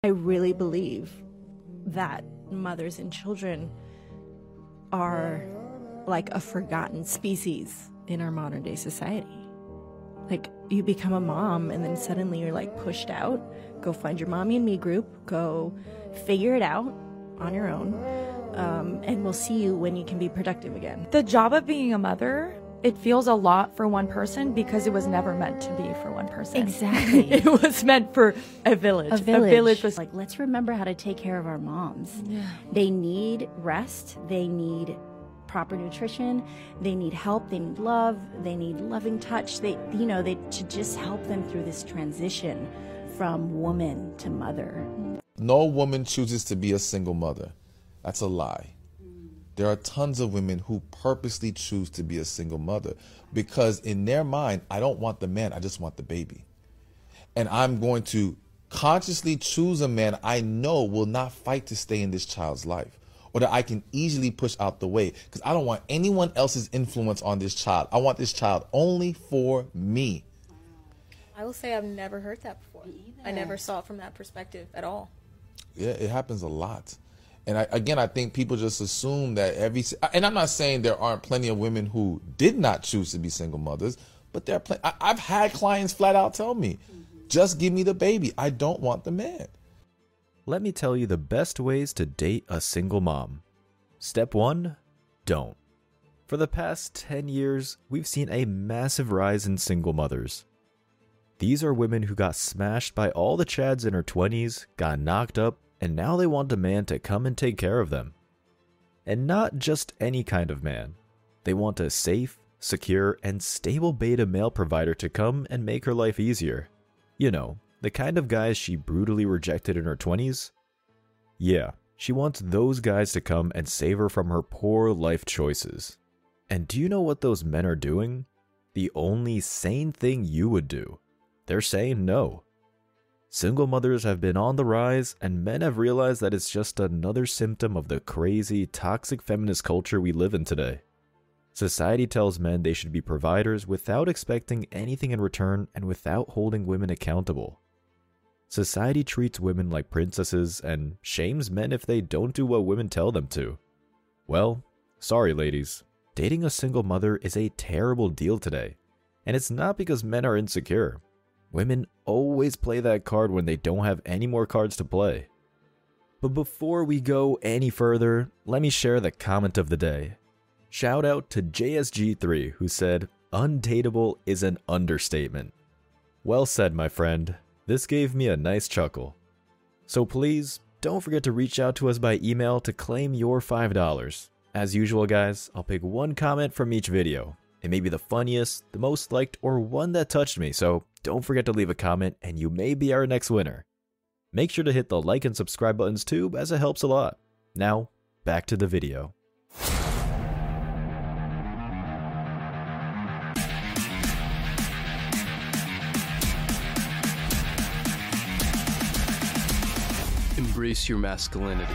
I really believe that mothers and children are like a forgotten species in our modern day society. Like, you become a mom and then suddenly you're like pushed out. Go find your mommy and me group. Go figure it out on your own. And we'll see you when you can be productive again. The job of being a mother, it feels a lot for one person because it was never meant to be for one person. Exactly. It was meant for a village. A village was like, let's remember how to take care of our moms. Yeah. They need rest. They need proper nutrition. They need help. They need love. They need loving touch. They to just help them through this transition from woman to mother. No woman chooses to be a single mother. That's a lie. There are tons of women who purposely choose to be a single mother because in their mind, I don't want the man, I just want the baby. And I'm going to consciously choose a man I know will not fight to stay in this child's life, or that I can easily push out the way because I don't want anyone else's influence on this child. I want this child only for me. I will say I've never heard that before. I never saw it from that perspective at all. Yeah, it happens a lot. And I think people just assume that and I'm not saying there aren't plenty of women who did not choose to be single mothers, but there are I've had clients flat out tell me, just give me the baby. I don't want the man. Let me tell you the best ways to date a single mom. Step 1, don't. For the past 10 years, we've seen a massive rise in single mothers. These are women who got smashed by all the chads in her 20s, got knocked up, and now they want a man to come and take care of them. And not just any kind of man. They want a safe, secure, and stable beta male provider to come and make her life easier. You know, the kind of guys she brutally rejected in her 20s? Yeah, she wants those guys to come and save her from her poor life choices. And do you know what those men are doing? The only sane thing you would do. They're saying no. Single mothers have been on the rise, and men have realized that it's just another symptom of the crazy, toxic feminist culture we live in today. Society tells men they should be providers without expecting anything in return and without holding women accountable. Society treats women like princesses and shames men if they don't do what women tell them to. Well, sorry ladies, dating a single mother is a terrible deal today, and it's not because men are insecure. Women always play that card when they don't have any more cards to play. But before we go any further, let me share the comment of the day. Shout out to JSG3 who said, "Undateable is an understatement." Well said, my friend. This gave me a nice chuckle. So please, don't forget to reach out to us by email to claim your $5. As usual guys, I'll pick one comment from each video. It may be the funniest, the most liked, or one that touched me, so don't forget to leave a comment and you may be our next winner. Make sure to hit the like and subscribe buttons too, as it helps a lot. Now, back to the video. Embrace your masculinity.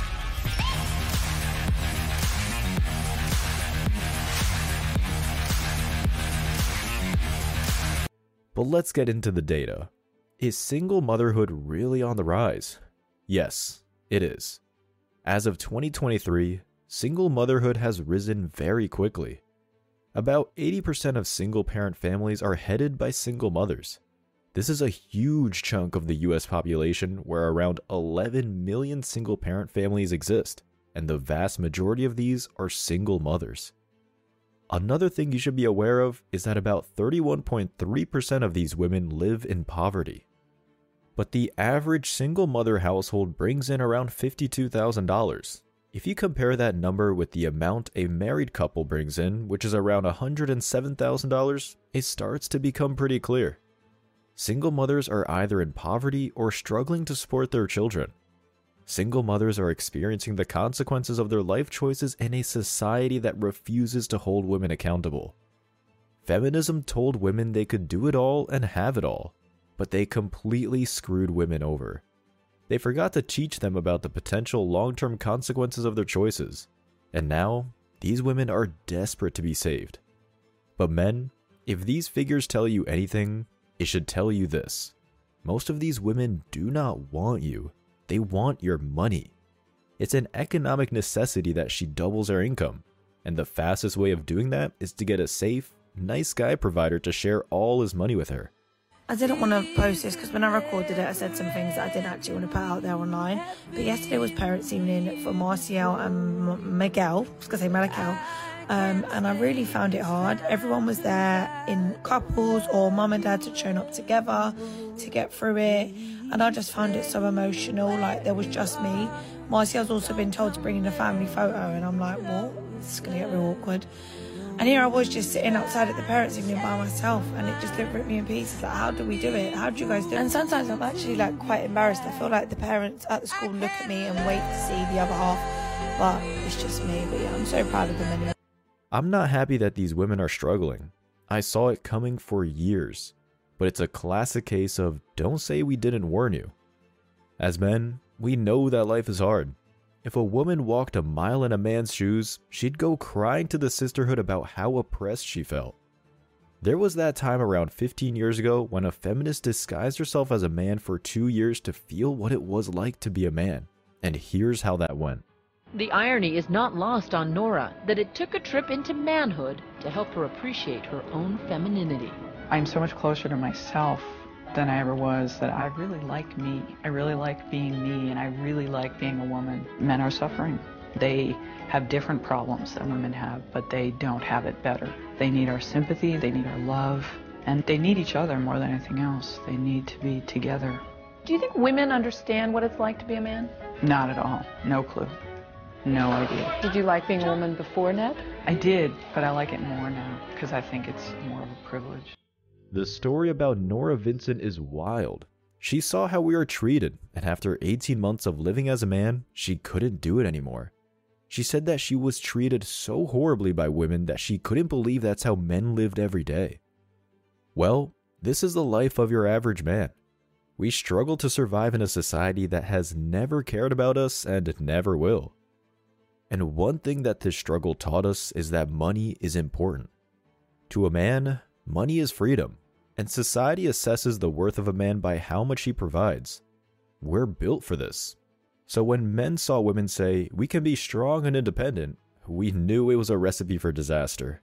But let's get into the data. Is single motherhood really on the rise? Yes, it is. As of 2023, single motherhood has risen very quickly. About 80% of single-parent families are headed by single mothers. This is a huge chunk of the US population where around 11 million single-parent families exist, and the vast majority of these are single mothers. Another thing you should be aware of is that about 31.3% of these women live in poverty. But the average single mother household brings in around $52,000. If you compare that number with the amount a married couple brings in, which is around $107,000, it starts to become pretty clear. Single mothers are either in poverty or struggling to support their children. Single mothers are experiencing the consequences of their life choices in a society that refuses to hold women accountable. Feminism told women they could do it all and have it all, but they completely screwed women over. They forgot to teach them about the potential long-term consequences of their choices, and now these women are desperate to be saved. But men, if these figures tell you anything, it should tell you this. most of these women do not want you. They want your money. It's an economic necessity that she doubles her income. And the fastest way of doing that is to get a safe, nice guy provider to share all his money with her. I didn't want to post this because when I recorded it, I said some things that I didn't actually want to put out there online. But yesterday was parents' evening for Marciel and Miguel. I was going to say Malakel. And I really found it hard. Everyone was there in couples or mum and dad to turn up together to get through it. And I just found it so emotional. Like, there was just me. Marciel's also been told to bring in a family photo. And I'm like, what? This is going to get real awkward. And here I was just sitting outside at the parents' evening by myself, and it just ripped me in pieces. Like, how do we do it? How do you guys do it? And sometimes I'm actually like quite embarrassed. I feel like the parents at the school look at me and wait to see the other half, but it's just me. But yeah, I'm so proud of them anyway. I'm not happy that these women are struggling. I saw it coming for years, but it's a classic case of don't say we didn't warn you. As men, we know that life is hard. If a woman walked a mile in a man's shoes, she'd go crying to the sisterhood about how oppressed she felt. There was that time around 15 years ago when a feminist disguised herself as a man for 2 years to feel what it was like to be a man. And here's how that went. The irony is not lost on Nora that it took a trip into manhood to help her appreciate her own femininity. I'm so much closer to myself than I ever was, that I really like me. I really like being me, and I really like being a woman. Men are suffering. They have different problems than women have, but they don't have it better. They need our sympathy, they need our love, and they need each other more than anything else. They need to be together. Do you think women understand what it's like to be a man? Not at all. No clue. No idea. Did you like being a woman before, Ned? I did, but I like it more now, because I think it's more of a privilege. The story about Nora Vincent is wild. She saw how we were treated, and after 18 months of living as a man, she couldn't do it anymore. She said that she was treated so horribly by women that she couldn't believe that's how men lived every day. Well, this is the life of your average man. We struggle to survive in a society that has never cared about us and never will. And one thing that this struggle taught us is that money is important. To a man, money is freedom. And society assesses the worth of a man by how much he provides. We're built for this. So when men saw women say, we can be strong and independent, we knew it was a recipe for disaster.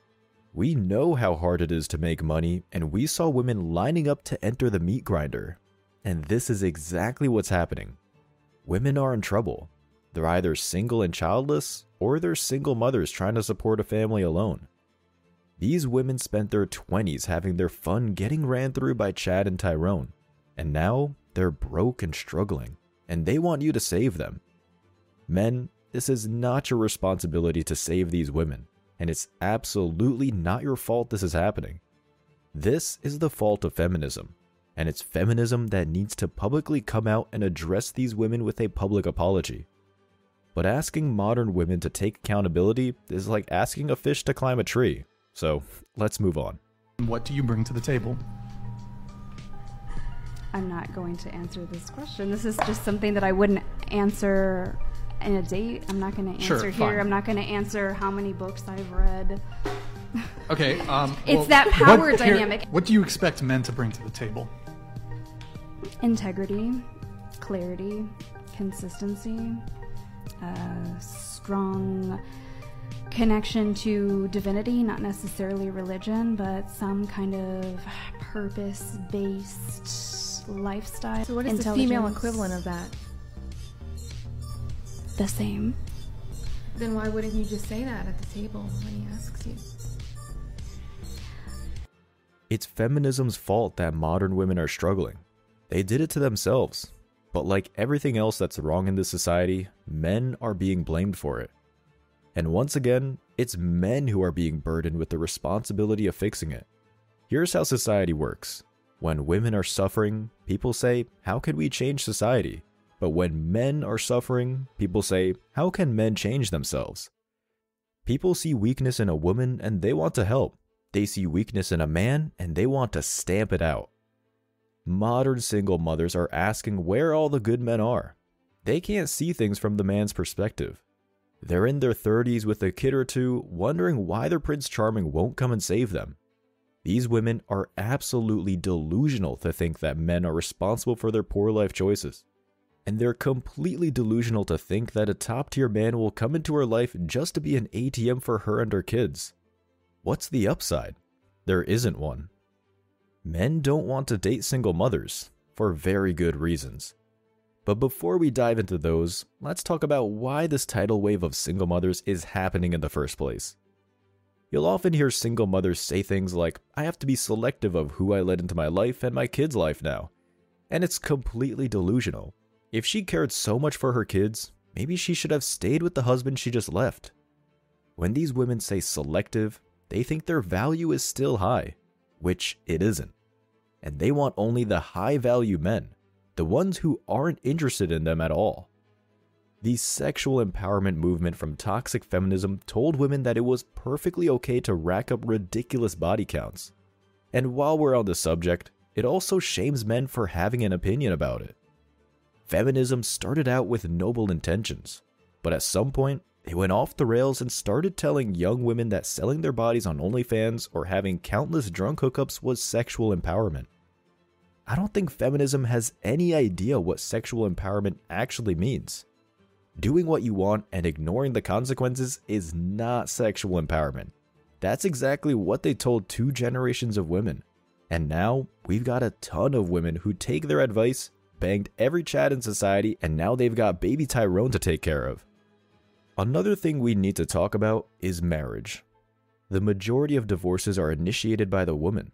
We know how hard it is to make money, and we saw women lining up to enter the meat grinder. And this is exactly what's happening. Women are in trouble. They're either single and childless, or they're single mothers trying to support a family alone. These women spent their 20s having their fun getting ran through by Chad and Tyrone, and now they're broke and struggling, and they want you to save them. Men, this is not your responsibility to save these women, and it's absolutely not your fault this is happening. This is the fault of feminism, and it's feminism that needs to publicly come out and address these women with a public apology. But asking modern women to take accountability is like asking a fish to climb a tree. So, let's move on. What do you bring to the table? I'm not going to answer this question. This is just something that I wouldn't answer in a date. I'm not going to answer here. Fine. I'm not going to answer how many books I've read. Okay. It's that power dynamic. What do you expect men to bring to the table? Integrity, clarity, consistency, strong connection to divinity, not necessarily religion, but some kind of purpose-based lifestyle. So what is the female equivalent of that? The same. Then why wouldn't you just say that at the table when he asks you? It's feminism's fault that modern women are struggling. They did it to themselves. But like everything else that's wrong in this society, men are being blamed for it. And once again, it's men who are being burdened with the responsibility of fixing it. Here's how society works. When women are suffering, people say, how can we change society? But when men are suffering, people say, how can men change themselves? People see weakness in a woman and they want to help. They see weakness in a man and they want to stamp it out. Modern single mothers are asking where all the good men are. They can't see things from the man's perspective. They're in their 30s with a kid or two, wondering why their Prince Charming won't come and save them. These women are absolutely delusional to think that men are responsible for their poor life choices. And they're completely delusional to think that a top-tier man will come into her life just to be an ATM for her and her kids. What's the upside? There isn't one. Men don't want to date single mothers, for very good reasons. But before we dive into those, let's talk about why this tidal wave of single mothers is happening in the first place. You'll often hear single mothers say things like, I have to be selective of who I let into my life and my kids' life now. And it's completely delusional. If she cared so much for her kids, maybe she should have stayed with the husband she just left. When these women say selective, they think their value is still high, which it isn't. And they want only the high-value men, the ones who aren't interested in them at all. The sexual empowerment movement from toxic feminism told women that it was perfectly okay to rack up ridiculous body counts. And while we're on the subject, it also shames men for having an opinion about it. Feminism started out with noble intentions, but at some point, it went off the rails and started telling young women that selling their bodies on OnlyFans or having countless drunk hookups was sexual empowerment. I don't think feminism has any idea what sexual empowerment actually means. Doing what you want and ignoring the consequences is not sexual empowerment. That's exactly what they told 2 generations of women. And now, we've got a ton of women who take their advice, banged every Chad in society, and now they've got baby Tyrone to take care of. Another thing we need to talk about is marriage. The majority of divorces are initiated by the woman.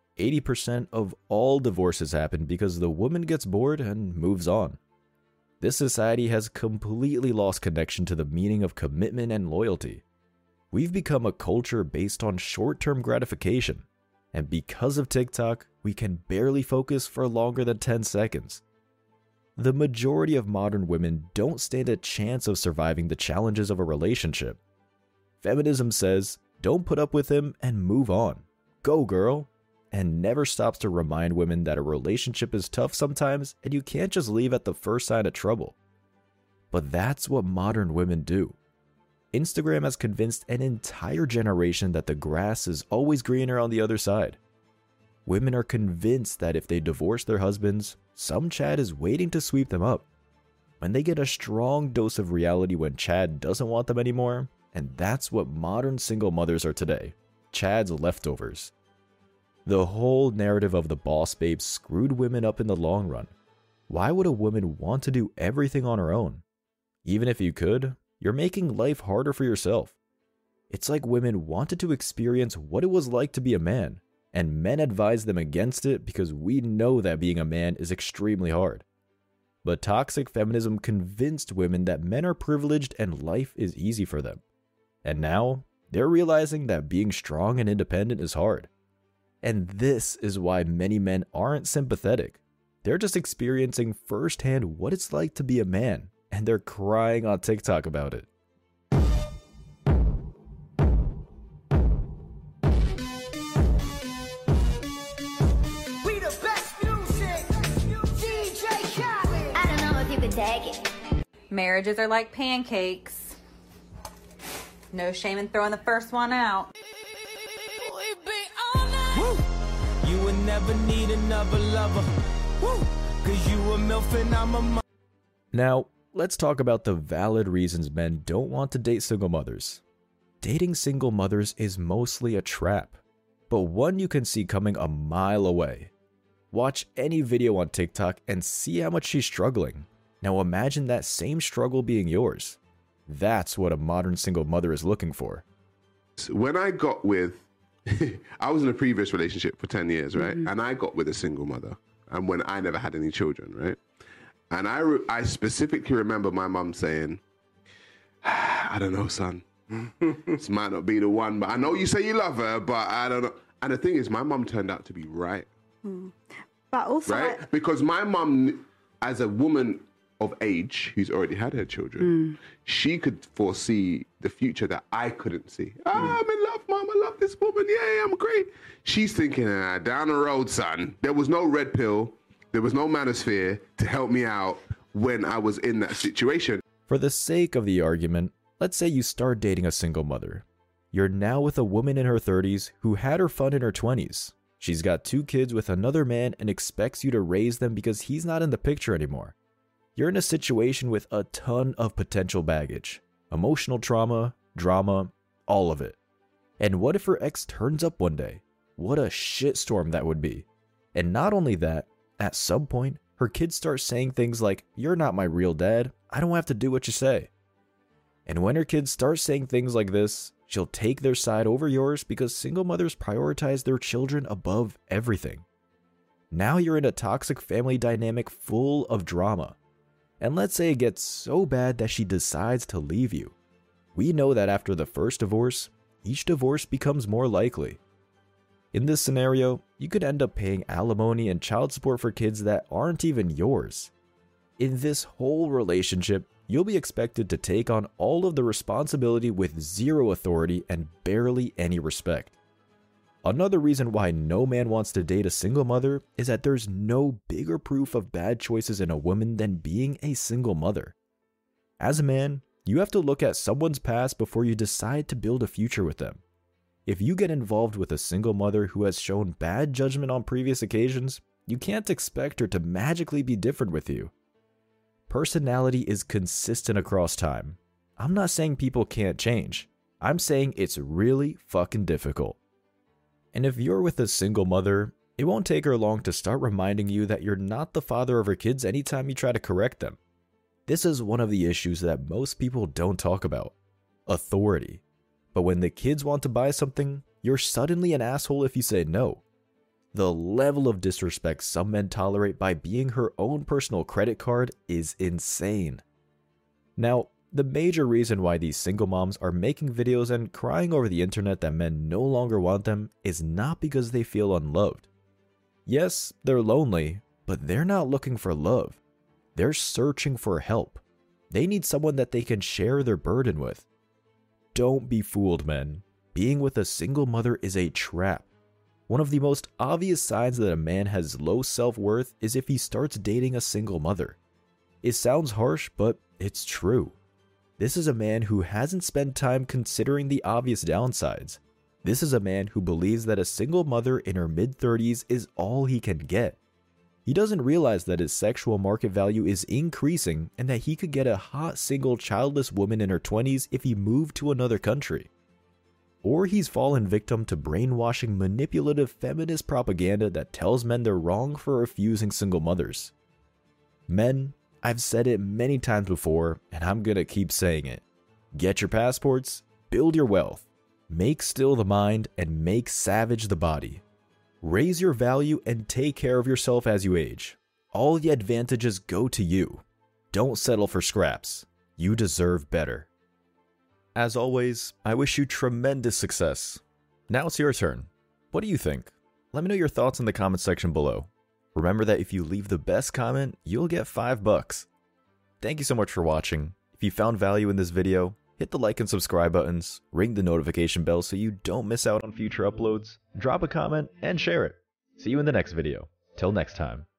80% of all divorces happen because the woman gets bored and moves on. This society has completely lost connection to the meaning of commitment and loyalty. We've become a culture based on short-term gratification, and because of TikTok, we can barely focus for longer than 10 seconds. The majority of modern women don't stand a chance of surviving the challenges of a relationship. Feminism says, don't put up with him and move on. Go, girl. And never stops to remind women that a relationship is tough sometimes and you can't just leave at the first sign of trouble. But that's what modern women do. Instagram has convinced an entire generation that the grass is always greener on the other side. Women are convinced that if they divorce their husbands, some Chad is waiting to sweep them up. When they get a strong dose of reality when Chad doesn't want them anymore, and that's what modern single mothers are today, Chad's leftovers. The whole narrative of the boss babe screwed women up in the long run. Why would a woman want to do everything on her own? Even if you could, you're making life harder for yourself. It's like women wanted to experience what it was like to be a man, and men advised them against it because we know that being a man is extremely hard. But toxic feminism convinced women that men are privileged and life is easy for them. And now, they're realizing that being strong and independent is hard. And this is why many men aren't sympathetic. They're just experiencing firsthand what it's like to be a man, and they're crying on TikTok about it. We the best music, DJ Khaled. I don't know if you could take it. Marriages are like pancakes. No shame in throwing the first one out. You would never need another lover. Woo! 'Cause you a MILF and I'm a Now, let's talk about the valid reasons men don't want to date single mothers. Dating single mothers is mostly a trap, but one you can see coming a mile away. Watch any video on TikTok and see how much she's struggling. Now imagine that same struggle being yours. That's what a modern single mother is looking for. When I got with I was in a previous relationship for 10 years, right? Mm-hmm. And I got with a single mother, and when I never had any children, right? And I specifically remember my mum saying, I don't know, son. This might not be the one, but I know you say you love her, but I don't know. And the thing is, my mum turned out to be right. But also... Right? Because my mum, as a woman of age who's already had her children, she could foresee the future that I couldn't see. I'm in love, Mom. I love this woman. Yeah, I'm great. She's thinking, down the road, son. There was no red pill. There was no manosphere to help me out when I was in that situation. For the sake of the argument, let's say you start dating a single mother. You're now with a woman in her 30s who had her fun in her 20s. She's got 2 kids with another man and expects you to raise them because he's not in the picture anymore. You're in a situation with a ton of potential baggage, emotional trauma, drama, all of it. And what if her ex turns up one day? What a shitstorm that would be. And not only that, at some point, her kids start saying things like, "You're not my real dad, I don't have to do what you say." And when her kids start saying things like this, she'll take their side over yours because single mothers prioritize their children above everything. Now you're in a toxic family dynamic full of drama. And let's say it gets so bad that she decides to leave you. We know that after the first divorce, each divorce becomes more likely. In this scenario, you could end up paying alimony and child support for kids that aren't even yours. In this whole relationship, you'll be expected to take on all of the responsibility with zero authority and barely any respect. Another reason why no man wants to date a single mother is that there's no bigger proof of bad choices in a woman than being a single mother. As a man, you have to look at someone's past before you decide to build a future with them. If you get involved with a single mother who has shown bad judgment on previous occasions, you can't expect her to magically be different with you. Personality is consistent across time. I'm not saying people can't change. I'm saying it's really fucking difficult. And if you're with a single mother, it won't take her long to start reminding you that you're not the father of her kids anytime you try to correct them. This is one of the issues that most people don't talk about. Authority. But when the kids want to buy something, you're suddenly an asshole if you say no. The level of disrespect some men tolerate by being her own personal credit card is insane. Now, the major reason why these single moms are making videos and crying over the internet that men no longer want them is not because they feel unloved. Yes, they're lonely, but they're not looking for love. They're searching for help. They need someone that they can share their burden with. Don't be fooled, men. Being with a single mother is a trap. One of the most obvious signs that a man has low self-worth is if he starts dating a single mother. It sounds harsh, but it's true. This is a man who hasn't spent time considering the obvious downsides. This is a man who believes that a single mother in her mid-30s is all he can get. He doesn't realize that his sexual market value is increasing and that he could get a hot single childless woman in her 20s if he moved to another country. Or he's fallen victim to brainwashing manipulative feminist propaganda that tells men they're wrong for refusing single mothers. Men, I've said it many times before, and I'm gonna keep saying it. Get your passports, build your wealth, make still the mind, and make savage the body. Raise your value and take care of yourself as you age. All the advantages go to you. Don't settle for scraps. You deserve better. As always, I wish you tremendous success. Now it's your turn. What do you think? Let me know your thoughts in the comment section below. Remember that if you leave the best comment, you'll get $5. Thank you so much for watching. If you found value in this video, hit the like and subscribe buttons, ring the notification bell so you don't miss out on future uploads, drop a comment, and share it. See you in the next video. Till next time.